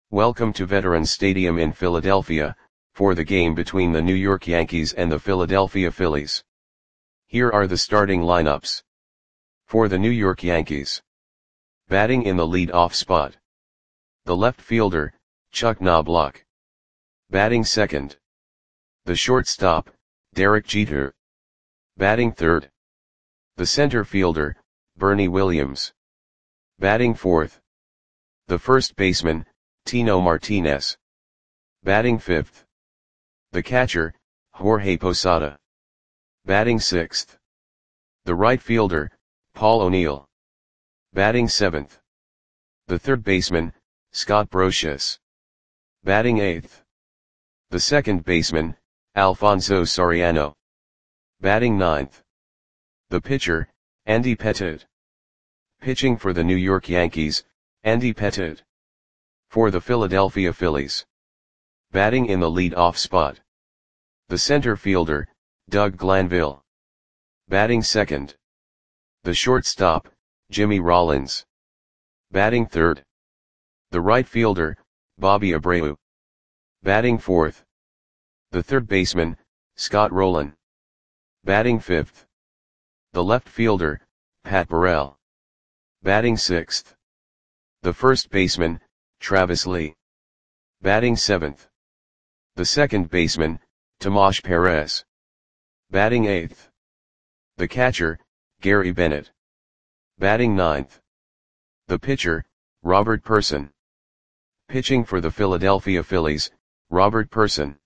Welcome to Veterans Stadium in Philadelphia, for the game between the New York Yankees and the Philadelphia Phillies. Here are the starting lineups. For the New York Yankees. Batting in the lead-off spot. The left fielder, Chuck Knobloch. Batting second. The shortstop, Derek Jeter. Batting third. The center fielder, Bernie Williams. Batting fourth. The first baseman, Tino Martinez. Batting fifth. The catcher, Jorge Posada. Batting sixth. The right fielder, Paul O'Neill. Batting seventh. The third baseman, Scott Brosius. Batting eighth. The second baseman, Alfonso Soriano. Batting ninth. The pitcher, Andy Pettitte. Pitching for the New York Yankees, Andy Pettitte. For the Philadelphia Phillies. Batting in the lead-off spot. The center fielder, Doug Glanville. Batting second. The shortstop, Jimmy Rollins. Batting third. The right fielder, Bobby Abreu. Batting fourth. The third baseman, Scott Rolen. Batting fifth. The left fielder, Pat Burrell. Batting sixth. The first baseman, Travis Lee. Batting seventh. The second baseman, Tomas Perez. Batting eighth. The catcher, Gary Bennett. Batting ninth. The pitcher, Robert Pursson. Pitching for the Philadelphia Phillies, Robert Pursson.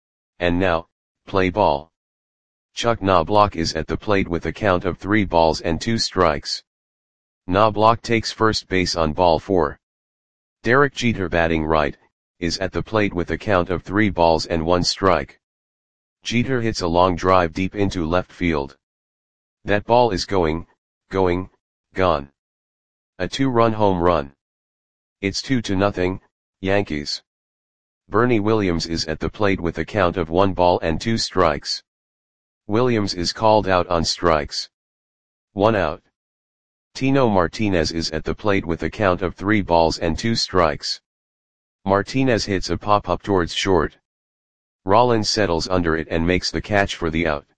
And now, play ball. Chuck Knobloch is at the plate with a count of 3 balls and 2 strikes. Knobloch takes first base on ball 4. Derek Jeter, batting right, is at the plate with a count of 3 balls and 1 strike. Jeter hits a long drive deep into left field. That ball is gone. A 2-run home run. It's 2-0, Yankees. Bernie Williams is at the plate with a count of 1 ball and 2 strikes. Williams is called out on strikes. 1 out. Tino Martinez is at the plate with a count of 3 balls and 2 strikes. Martinez hits a pop-up towards short. Rollins settles under it and makes the catch for the out.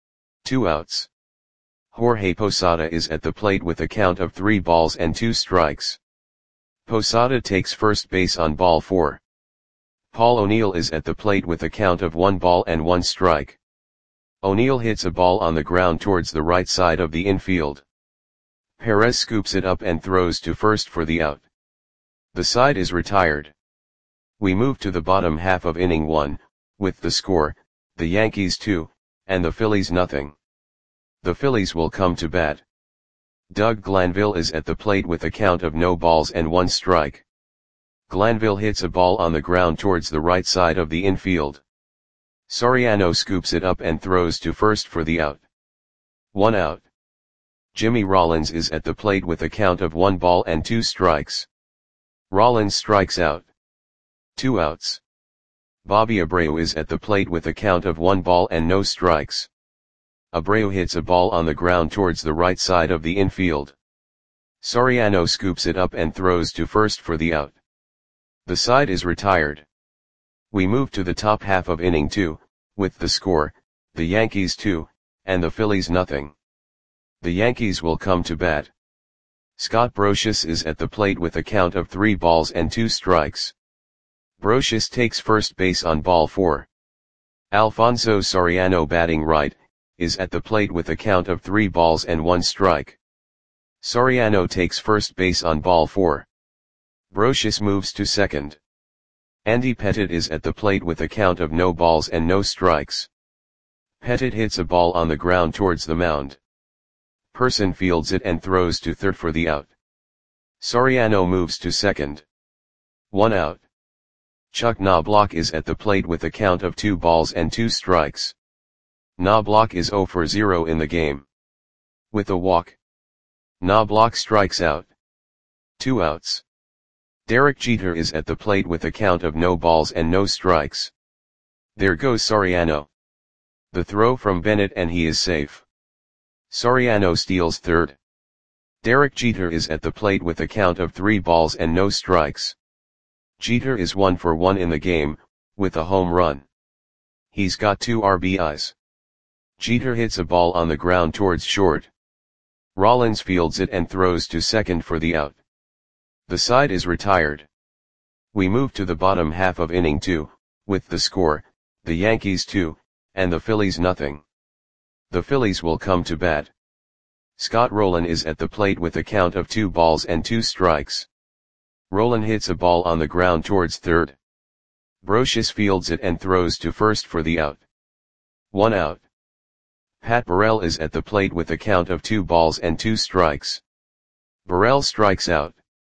2 outs. Jorge Posada is at the plate with a count of 3 balls and 2 strikes. Posada takes first base on ball 4. Paul O'Neill is at the plate with a count of 1 ball and 1 strike. O'Neill hits a ball on the ground towards the right side of the infield. Perez scoops it up and throws to first for the out. The side is retired. We move to the bottom half of inning 1, with the score, the Yankees 2, and the Phillies nothing. The Phillies will come to bat. Doug Glanville is at the plate with a count of no balls and 1 strike. Glanville hits a ball on the ground towards the right side of the infield. Soriano scoops it up and throws to first for the out. 1 out. Jimmy Rollins is at the plate with a count of 1 ball and 2 strikes. Rollins strikes out. 2 outs. Bobby Abreu is at the plate with a count of 1 ball and no strikes. Abreu hits a ball on the ground towards the right side of the infield. Soriano scoops it up and throws to first for the out. The side is retired. We move to the top half of inning 2, with the score, the Yankees 2, and the Phillies nothing. The Yankees will come to bat. Scott Brosius is at the plate with a count of 3 balls and 2 strikes. Brosius takes first base on ball 4. Alfonso Soriano, batting right, is at the plate with a count of 3 balls and 1 strike. Soriano takes first base on ball 4. Brosius moves to second. Andy Pettitte is at the plate with a count of no balls and no strikes. Pettitte hits a ball on the ground towards the mound. Pursson fields it and throws to third for the out. Soriano moves to second. 1 out. Chuck Knobloch is at the plate with a count of 2 balls and 2 strikes. Knobloch is 0 for 0 in the game. With a walk. Knobloch strikes out. 2 outs. Derek Jeter is at the plate with a count of no balls and no strikes. There goes Soriano. The throw from Bennett and he is safe. Soriano steals third. Derek Jeter is at the plate with a count of 3 balls and no strikes. Jeter is 1 for 1 in the game, with a home run. He's got 2 RBIs. Jeter hits a ball on the ground towards short. Rollins fields it and throws to second for the out. The side is retired. We move to the bottom half of inning 2, with the score, the Yankees 2, and the Phillies nothing. The Phillies will come to bat. Scott Rolen is at the plate with a count of 2 balls and 2 strikes. Rolen hits a ball on the ground towards third. Brosius fields it and throws to first for the out. 1 out. Pat Burrell is at the plate with a count of 2 balls and 2 strikes. Burrell strikes out.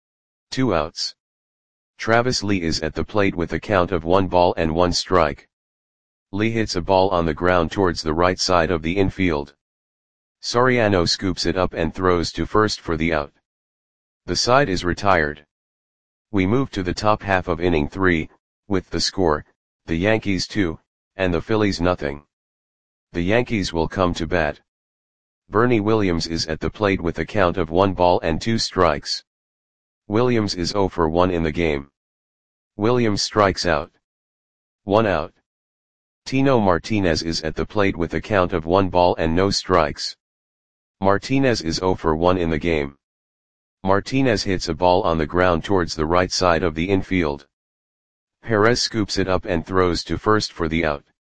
2 outs. Travis Lee is at the plate with a count of 1 ball and 1 strike. Lee hits a ball on the ground towards the right side of the infield. Soriano scoops it up and throws to first for the out. The side is retired. We move to the top half of inning 3, with the score, the Yankees 2, and the Phillies nothing. The Yankees will come to bat. Bernie Williams is at the plate with a count of 1 ball and 2 strikes. Williams is 0 for 1 in the game. Williams strikes out. 1 out. Tino Martinez is at the plate with a count of 1 ball and no strikes. Martinez is 0 for 1 in the game. Martinez hits a ball on the ground towards the right side of the infield. Perez scoops it up and throws to first for the out.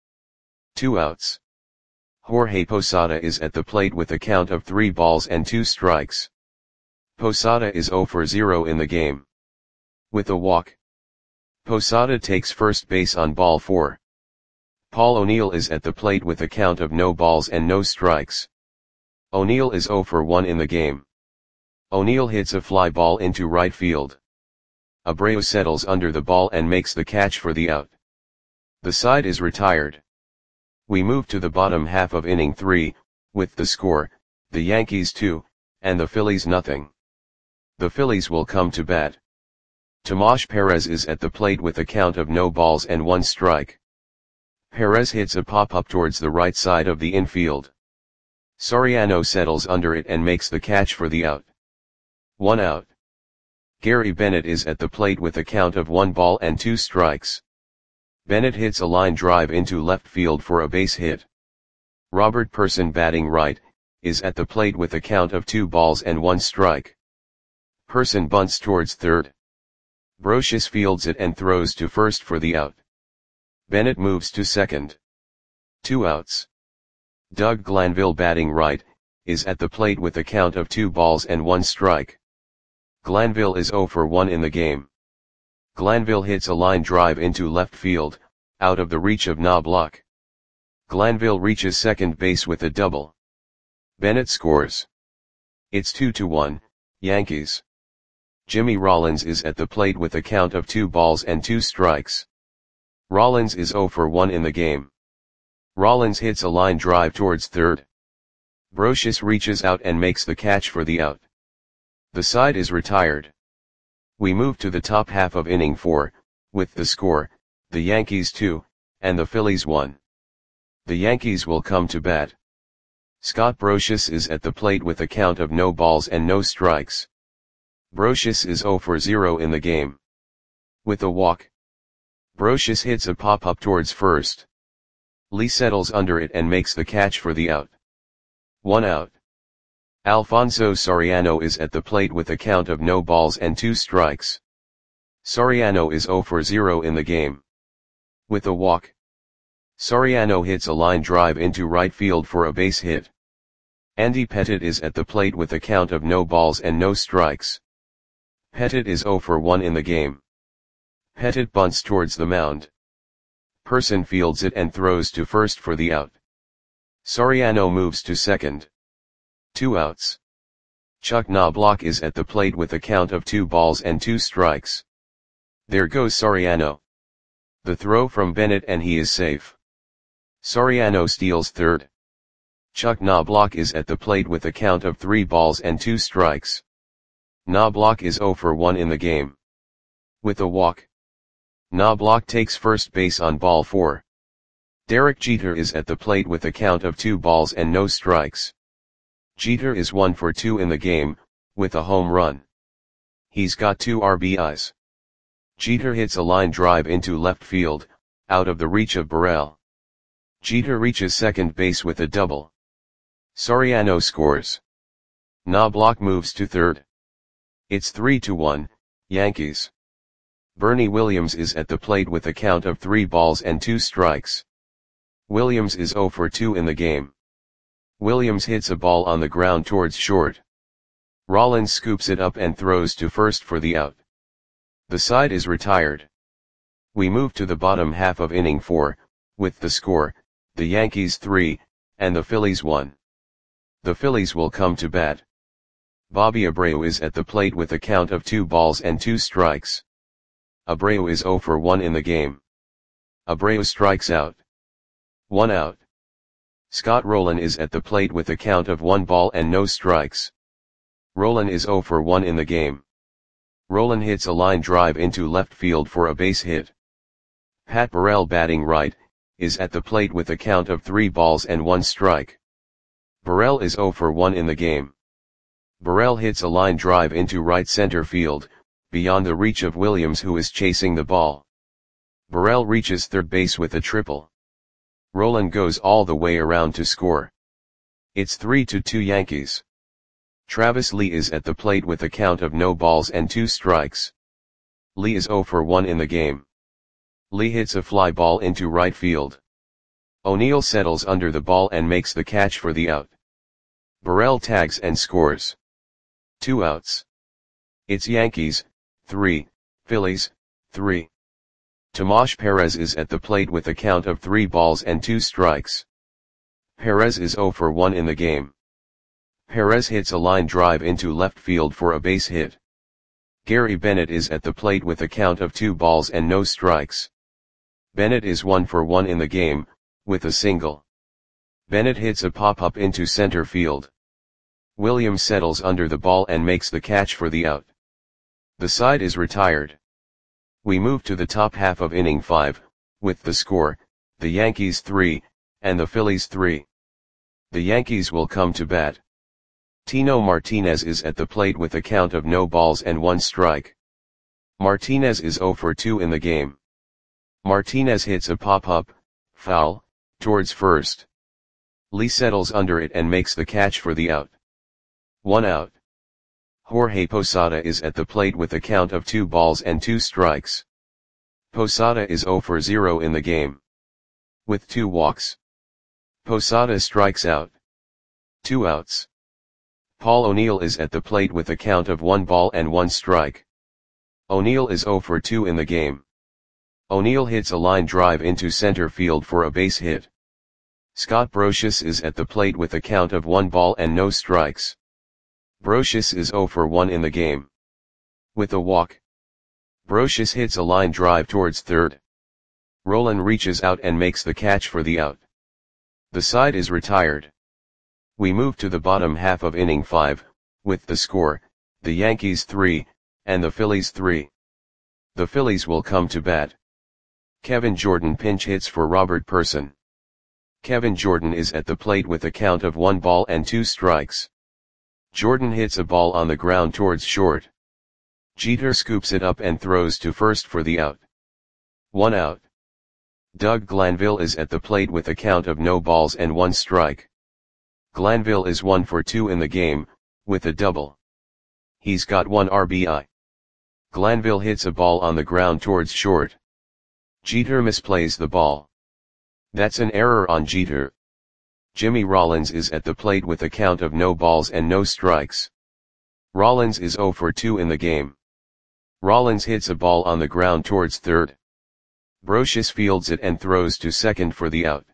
2 outs. Jorge Posada is at the plate with a count of 3 balls and 2 strikes. Posada is 0 for 0 in the game. With a walk. Posada takes first base on ball 4. Paul O'Neill is at the plate with a count of no balls and no strikes. O'Neill is 0 for 1 in the game. O'Neill hits a fly ball into right field. Abreu settles under the ball and makes the catch for the out. The side is retired. We move to the bottom half of inning 3, with the score, the Yankees 2, and the Phillies nothing. The Phillies will come to bat. Tomas Perez is at the plate with a count of no balls and 1 strike. Perez hits a pop-up towards the right side of the infield. Soriano settles under it and makes the catch for the out. 1 out. Gary Bennett is at the plate with a count of 1 ball and 2 strikes. Bennett hits a line drive into left field for a base hit. Robert Person, batting right, is at the plate with a count of 2 balls and 1 strike. Person bunts towards third. Brosius fields it and throws to first for the out. Bennett moves to second. 2 outs. Doug Glanville, batting right, is at the plate with a count of 2 balls and 1 strike. Glanville is 0 for 1 in the game. Glanville hits a line drive into left field, out of the reach of Knobloch. Glanville reaches second base with a double. Bennett scores. It's 2-1, Yankees. Jimmy Rollins is at the plate with a count of 2 balls and 2 strikes. Rollins is 0 for 1 in the game. Rollins hits a line drive towards third. Brosius reaches out and makes the catch for the out. The side is retired. We move to the top half of inning 4, with the score, the Yankees 2, and the Phillies 1. The Yankees will come to bat. Scott Brosius is at the plate with a count of no balls and no strikes. Brosius is 0 for 0 in the game. With a walk. Brosius hits a pop-up towards first. Lee settles under it and makes the catch for the out. 1 out. Alfonso Soriano is at the plate with a count of no balls and 2 strikes. Soriano is 0 for 0 in the game. With a walk. Soriano hits a line drive into right field for a base hit. Andy Pettitte is at the plate with a count of no balls and no strikes. Pettitte is 0 for 1 in the game. Pettitte bunts towards the mound. Person fields it and throws to first for the out. Soriano moves to second. 2 outs. Chuck Knobloch is at the plate with a count of 2 balls and 2 strikes. There goes Soriano. The throw from Bennett and he is safe. Soriano steals third. Chuck Knobloch is at the plate with a count of 3 balls and 2 strikes. Knobloch is 0 for 1 in the game. With a walk. Knobloch takes first base on ball 4. Derek Jeter is at the plate with a count of 2 balls and no strikes. Jeter is 1 for 2 in the game, with a home run. He's got 2 RBIs. Jeter hits a line drive into left field, out of the reach of Burrell. Jeter reaches second base with a double. Soriano scores. Knobloch moves to third. It's 3-1, Yankees. Bernie Williams is at the plate with a count of 3 balls and 2 strikes. Williams is 0 for 2 in the game. Williams hits a ball on the ground towards short. Rollins scoops it up and throws to first for the out. The side is retired. We move to the bottom half of inning 4, with the score, the Yankees 3, and the Phillies 1. The Phillies will come to bat. Bobby Abreu is at the plate with a count of 2 balls and 2 strikes. Abreu is 0 for 1 in the game. Abreu strikes out. 1 out. Scott Rolen is at the plate with a count of 1 ball and no strikes. Rolen is 0 for 1 in the game. Rolen hits a line drive into left field for a base hit. Pat Burrell, batting right, is at the plate with a count of 3 balls and 1 strike. Burrell is 0 for 1 in the game. Burrell hits a line drive into right center field, beyond the reach of Williams, who is chasing the ball. Burrell reaches third base with a triple. Rolen goes all the way around to score. It's 3-2 Yankees. Travis Lee is at the plate with a count of no balls and 2 strikes. Lee is 0 for 1 in the game. Lee hits a fly ball into right field. O'Neill settles under the ball and makes the catch for the out. Burrell tags and scores. 2 outs. It's Yankees 3, Phillies 3. Tomas Perez is at the plate with a count of 3 balls and 2 strikes. Perez is 0 for 1 in the game. Perez hits a line drive into left field for a base hit. Gary Bennett is at the plate with a count of 2 balls and no strikes. Bennett is 1 for 1 in the game, with a single. Bennett hits a pop-up into center field. Williams settles under the ball and makes the catch for the out. The side is retired. We move to the top half of inning 5, with the score, the Yankees 3, and the Phillies 3. The Yankees will come to bat. Tino Martinez is at the plate with a count of no balls and 1 strike. Martinez is 0 for 2 in the game. Martinez hits a pop-up, foul, towards first. Lee settles under it and makes the catch for the out. 1 out. Jorge Posada is at the plate with a count of 2 balls and 2 strikes. Posada is 0 for 0 in the game. With 2 walks. Posada strikes out. 2 outs. Paul O'Neill is at the plate with a count of 1 ball and 1 strike. O'Neill is 0 for 2 in the game. O'Neill hits a line drive into center field for a base hit. Scott Brosius is at the plate with a count of 1 ball and no strikes. Brosius is 0 for 1 in the game. With a walk. Brosius hits a line drive towards third. Rolen reaches out and makes the catch for the out. The side is retired. We move to the bottom half of inning 5, with the score, the Yankees 3, and the Phillies 3. The Phillies will come to bat. Kevin Jordan pinch hits for Robert Person. Kevin Jordan is at the plate with a count of 1 ball and 2 strikes. Jordan hits a ball on the ground towards short. Jeter scoops it up and throws to first for the out. 1 out. Doug Glanville is at the plate with a count of no balls and 1 strike. Glanville is 1 for 2 in the game, with a double. He's got 1 RBI. Glanville hits a ball on the ground towards short. Jeter misplays the ball. That's an error on Jeter. Jimmy Rollins is at the plate with a count of no balls and no strikes. Rollins is 0 for 2 in the game. Rollins hits a ball on the ground towards third. Brosius fields it and throws to second for the out.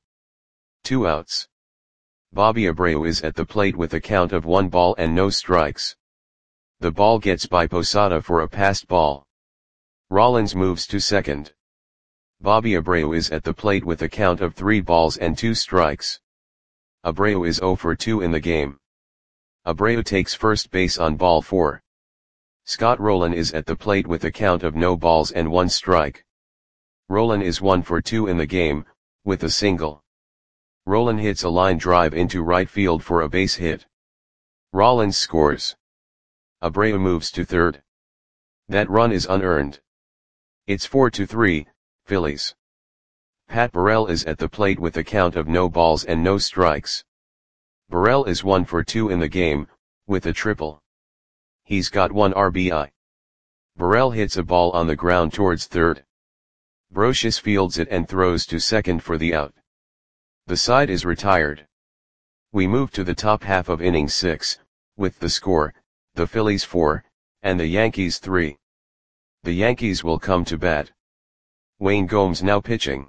2 outs. Bobby Abreu is at the plate with a count of 1 ball and no strikes. The ball gets by Posada for a passed ball. Rollins moves to second. Bobby Abreu is at the plate with a count of 3 balls and 2 strikes. Abreu is 0 for 2 in the game. Abreu takes first base on ball 4. Scott Rolen is at the plate with a count of no balls and 1 strike. Rolen is 1 for 2 in the game, with a single. Rolen hits a line drive into right field for a base hit. Rollins scores. Abreu moves to third. That run is unearned. It's 4-3, Phillies. Pat Burrell is at the plate with a count of no balls and no strikes. Burrell is 1 for 2 in the game, with a triple. He's got 1 RBI. Burrell hits a ball on the ground towards third. Brosius fields it and throws to second for the out. The side is retired. We move to the top half of inning 6, with the score, the Phillies 4, and the Yankees 3. The Yankees will come to bat. Wayne Gomes now pitching.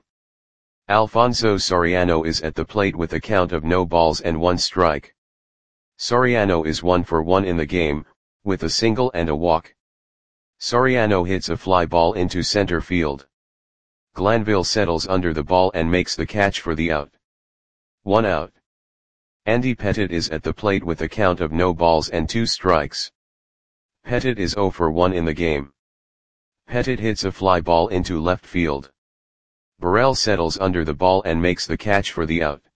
Alfonso Soriano is at the plate with a count of no balls and 1 strike. Soriano is 1 for 1 in the game, with a single and a walk. Soriano hits a fly ball into center field. Glanville settles under the ball and makes the catch for the out. 1 out. Andy Pettitte is at the plate with a count of no balls and 2 strikes. Pettitte is 0 for 1 in the game. Pettitte hits a fly ball into left field. Burrell settles under the ball and makes the catch for the out.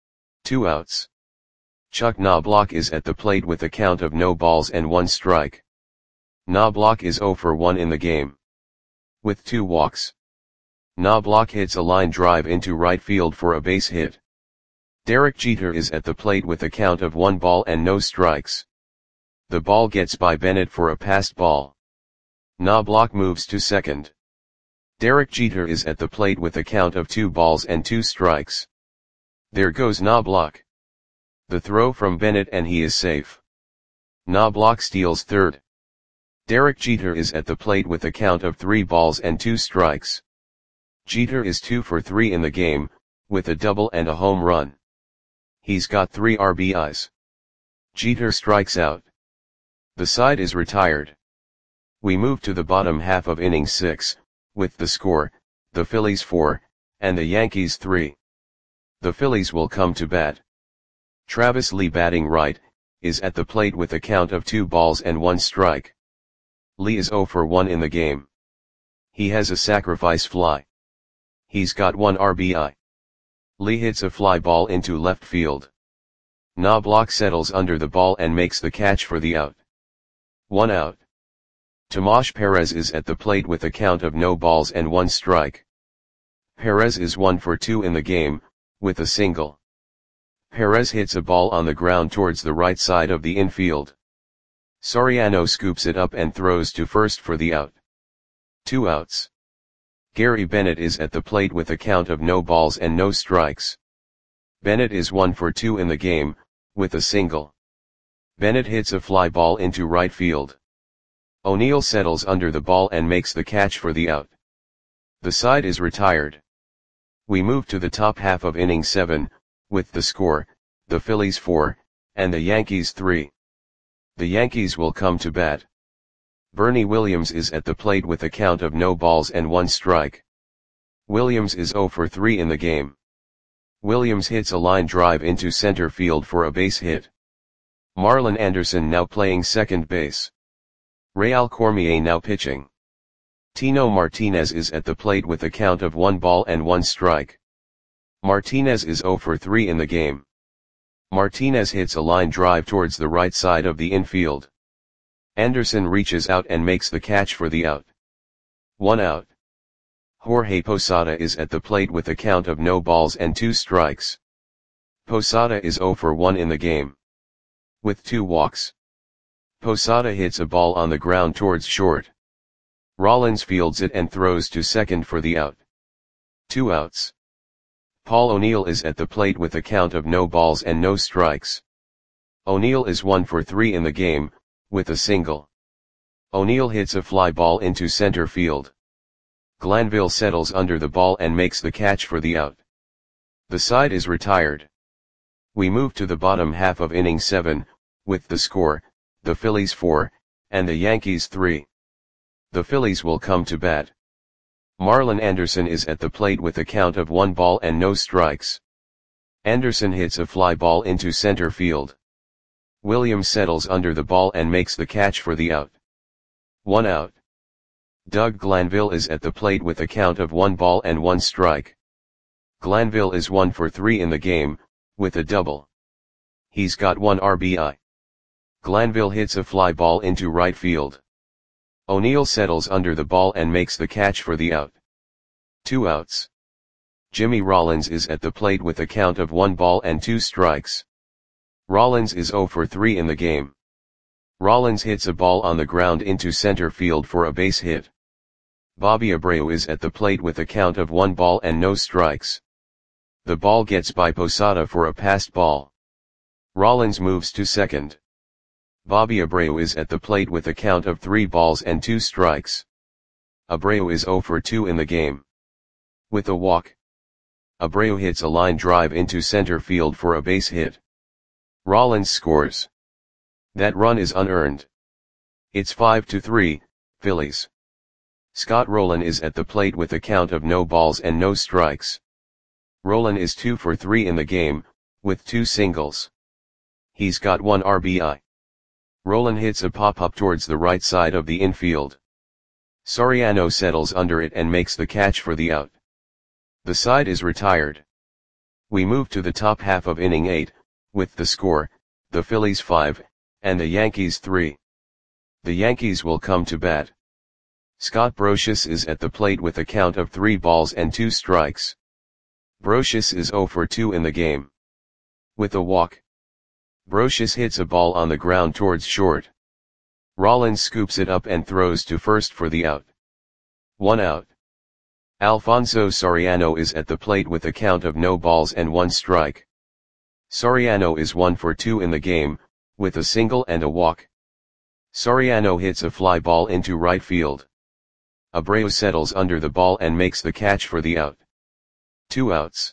2 outs. Chuck Knobloch is at the plate with a count of no balls and 1 strike. Knobloch is 0 for 1 in the game. With 2 walks. Knobloch hits a line drive into right field for a base hit. Derek Jeter is at the plate with a count of 1 ball and no strikes. The ball gets by Bennett for a passed ball. Knobloch moves to second. Derek Jeter is at the plate with a count of 2 balls and 2 strikes. There goes Knobloch. The throw from Bennett and he is safe. Knobloch steals third. Derek Jeter is at the plate with a count of 3 balls and 2 strikes. Jeter is 2 for 3 in the game, with a double and a home run. He's got 3 RBIs. Jeter strikes out. The side is retired. We move to the bottom half of inning 6, with the score, the Phillies 4, and the Yankees 3. The Phillies will come to bat. Travis Lee batting right, is at the plate with a count of 2 balls and 1 strike. Lee is 0 for 1 in the game. He has a sacrifice fly. He's got 1 RBI. Lee hits a fly ball into left field. Knobloch settles under the ball and makes the catch for the out. 1 out. Tomas Perez is at the plate with a count of no balls and 1 strike. Perez is 1 for 2 in the game, with a single. Perez hits a ball on the ground towards the right side of the infield. Soriano scoops it up and throws to first for the out. 2 outs. Gary Bennett is at the plate with a count of no balls and no strikes. Bennett is 1 for 2 in the game, with a single. Bennett hits a fly ball into right field. O'Neill settles under the ball and makes the catch for the out. The side is retired. We move to the top half of inning 7, with the score, the Phillies 4, and the Yankees 3. The Yankees will come to bat. Bernie Williams is at the plate with a count of no balls and 1 strike. Williams is 0 for 3 in the game. Williams hits a line drive into center field for a base hit. Marlon Anderson now playing second base. Real Cormier now pitching. Tino Martinez is at the plate with a count of 1 ball and 1 strike. Martinez is 0 for 3 in the game. Martinez hits a line drive towards the right side of the infield. Anderson reaches out and makes the catch for the out. 1 out. Jorge Posada is at the plate with a count of no balls and 2 strikes. Posada is 0 for 1 in the game. With 2 walks. Posada hits a ball on the ground towards short. Rollins fields it and throws to second for the out. 2 outs. Paul O'Neill is at the plate with a count of no balls and no strikes. O'Neill is 1 for 3 in the game, with a single. O'Neill hits a fly ball into center field. Glanville settles under the ball and makes the catch for the out. The side is retired. We move to the bottom half of inning 7, with the score, the Phillies 4, and the Yankees 3. The Phillies will come to bat. Marlon Anderson is at the plate with a count of 1 ball and no strikes. Anderson hits a fly ball into center field. Williams settles under the ball and makes the catch for the out. 1 out. Doug Glanville is at the plate with a count of 1 ball and 1 strike. Glanville is 1 for 3 in the game, with a double. He's got 1 RBI. Glanville hits a fly ball into right field. O'Neill settles under the ball and makes the catch for the out. 2 outs. Jimmy Rollins is at the plate with a count of 1 ball and 2 strikes. Rollins is 0 for 3 in the game. Rollins hits a ball on the ground into center field for a base hit. Bobby Abreu is at the plate with a count of 1 ball and no strikes. The ball gets by Posada for a passed ball. Rollins moves to second. Bobby Abreu is at the plate with a count of 3 balls and 2 strikes. Abreu is 0 for 2 in the game. With a walk, Abreu hits a line drive into center field for a base hit. Rollins scores. That run is unearned. It's 5-3, Phillies. Scott Rolen is at the plate with a count of no balls and no strikes. Rolen is 2 for 3 in the game, with 2 singles. He's got 1 RBI. Rolen hits a pop-up towards the right side of the infield. Soriano settles under it and makes the catch for the out. The side is retired. We move to the top half of inning 8, with the score, the Phillies 5, and the Yankees 3. The Yankees will come to bat. Scott Brosius is at the plate with a count of 3 balls and 2 strikes. Brosius is 0 for 2 in the game. With a walk, Brosius hits a ball on the ground towards short. Rollins scoops it up and throws to first for the out. 1 out. Alfonso Soriano is at the plate with a count of no balls and 1 strike. Soriano is 1 for 2 in the game, with a single and a walk. Soriano hits a fly ball into right field. Abreu settles under the ball and makes the catch for the out. 2 outs.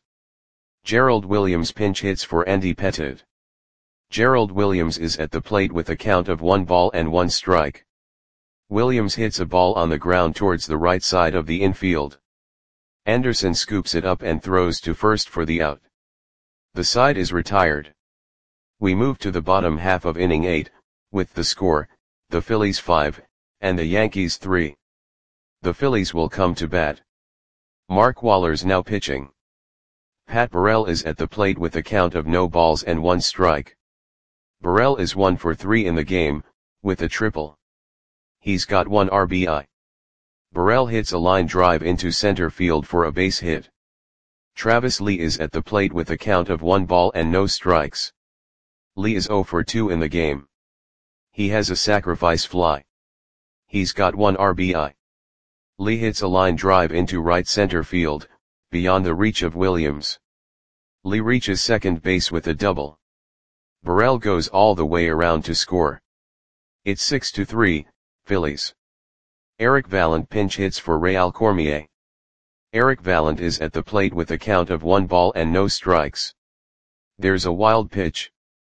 Gerald Williams pinch hits for Andy Pettitte. Gerald Williams is at the plate with a count of 1 ball and 1 strike. Williams hits a ball on the ground towards the right side of the infield. Anderson scoops it up and throws to first for the out. The side is retired. We move to the bottom half of inning 8, with the score, the Phillies 5, and the Yankees 3. The Phillies will come to bat. Mark Waller's now pitching. Pat Burrell is at the plate with a count of no balls and 1 strike. Burrell is 1 for 3 in the game, with a triple. He's got 1 RBI. Burrell hits a line drive into center field for a base hit. Travis Lee is at the plate with a count of 1 ball and no strikes. Lee is 0 for 2 in the game. He has a sacrifice fly. He's got 1 RBI. Lee hits a line drive into right center field, beyond the reach of Williams. Lee reaches second base with a double. Burrell goes all the way around to score. It's 6-3, Phillies. Eric Vallant pinch hits for Real Cormier. Eric Vallant is at the plate with a count of 1 ball and no strikes. There's a wild pitch.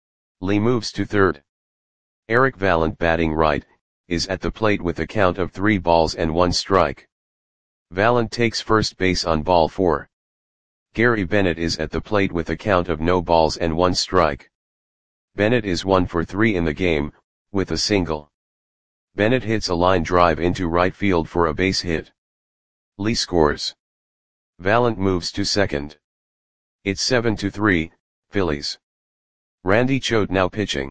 Lee moves to third. Eric Vallant, batting right, is at the plate with a count of 3 balls and 1 strike. Vallant takes first base on ball 4. Gary Bennett is at the plate with a count of no balls and 1 strike. Bennett is 1 for 3 in the game, with a single. Bennett hits a line drive into right field for a base hit. Lee scores. Vallant moves to second. It's 7-3, Phillies. Randy Choate now pitching.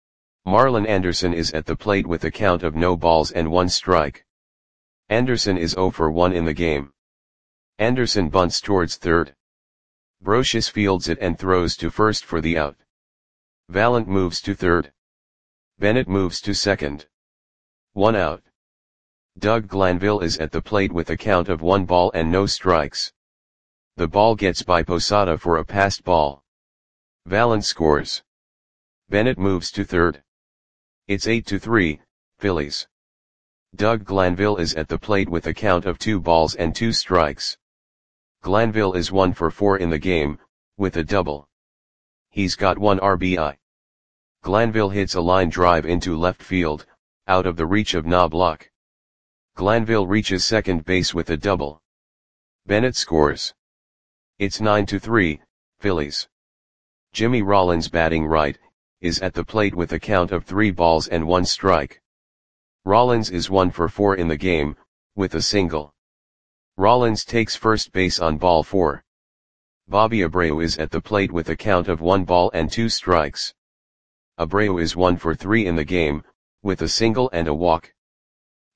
Marlon Anderson is at the plate with a count of no balls and 1 strike. Anderson is 0 for 1 in the game. Anderson bunts towards third. Brosius fields it and throws to first for the out. Vallant moves to third. Bennett moves to second. 1 out. Doug Glanville is at the plate with a count of 1 ball and no strikes. The ball gets by Posada for a passed ball. Vallant scores. Bennett moves to third. It's 8-3, Phillies. Doug Glanville is at the plate with a count of 2 balls and 2 strikes. Glanville is 1 for 4 in the game, with a double. He's got 1 RBI. Glanville hits a line drive into left field, out of the reach of Knobloch. Glanville reaches second base with a double. Bennett scores. It's 9-3, Phillies. Jimmy Rollins, batting right, is at the plate with a count of 3 balls and 1 strike. Rollins is 1 for 4 in the game, with a single. Rollins takes first base on ball 4. Bobby Abreu is at the plate with a count of 1 ball and 2 strikes. Abreu is 1 for 3 in the game, with a single and a walk.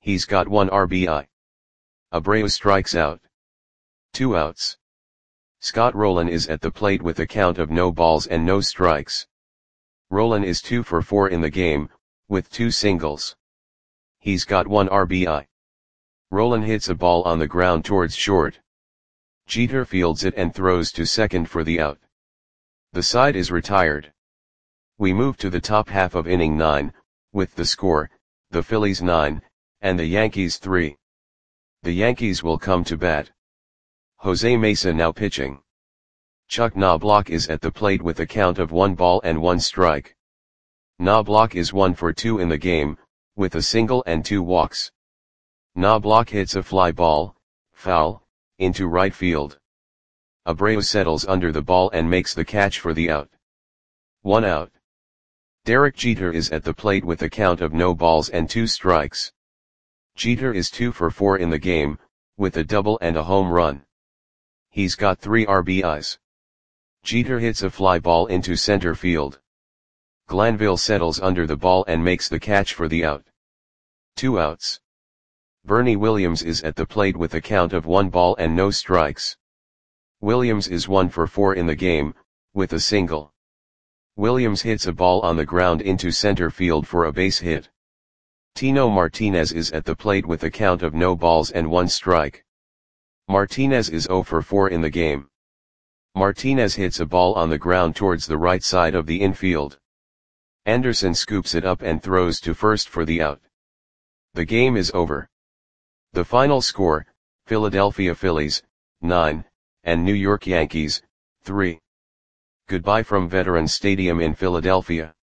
He's got 1 RBI. Abreu strikes out. 2 outs. Scott Rolen is at the plate with a count of no balls and no strikes. Rolen is 2 for 4 in the game, with 2 singles. He's got 1 RBI. Rolen hits a ball on the ground towards short. Jeter fields it and throws to second for the out. The side is retired. We move to the top half of inning 9, with the score, the Phillies 9, and the Yankees 3. The Yankees will come to bat. Jose Mesa now pitching. Chuck Knobloch is at the plate with a count of 1 ball and 1 strike. Knobloch is 1 for 2 in the game, with a single and 2 walks. Knobloch hits a fly ball, foul, into right field. Abreu settles under the ball and makes the catch for the out. 1 out. Derek Jeter is at the plate with a count of no balls and 2 strikes. Jeter is 2 for 4 in the game, with a double and a home run. He's got 3 RBIs. Jeter hits a fly ball into center field. Glanville settles under the ball and makes the catch for the out. 2 outs. Bernie Williams is at the plate with a count of 1 ball and no strikes. Williams is 1 for 4 in the game, with a single. Williams hits a ball on the ground into center field for a base hit. Tino Martinez is at the plate with a count of no balls and 1 strike. Martinez is 0 for 4 in the game. Martinez hits a ball on the ground towards the right side of the infield. Anderson scoops it up and throws to first for the out. The game is over. The final score, Philadelphia Phillies, 9, and New York Yankees, 3. Goodbye from Veterans Stadium in Philadelphia.